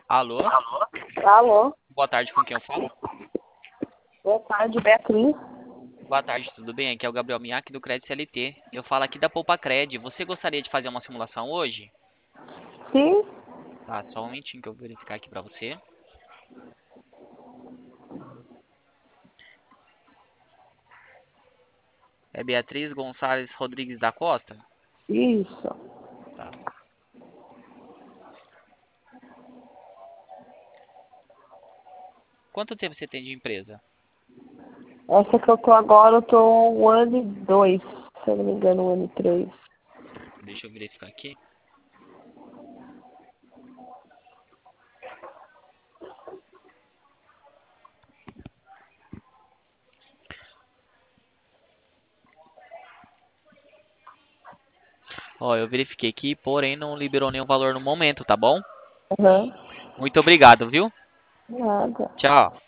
Alô? Alô, Boa tarde, com quem eu falo? boa tarde, Beatriz. Boa tarde, tudo bem? Aqui é o Gabriel Miak do Crédito CLT. Eu falo aqui da Poupa Cred. Você gostaria de fazer uma simulação hoje? Sim, Tá, só um momentinho que eu vou verificar aqui pra você. É Beatriz Gonçalves Rodrigues da Costa? isso. Tá. Quanto tempo você tem de empresa? Essa que eu tô agora, eu tô 1 ano e 2, se eu não me engano, 1 ano e 3. Deixa eu verificar aqui. Ó, eu verifiquei aqui, porém não liberou nenhum valor no momento, tá bom? Aham, Muito obrigado, viu? nada. Tchau.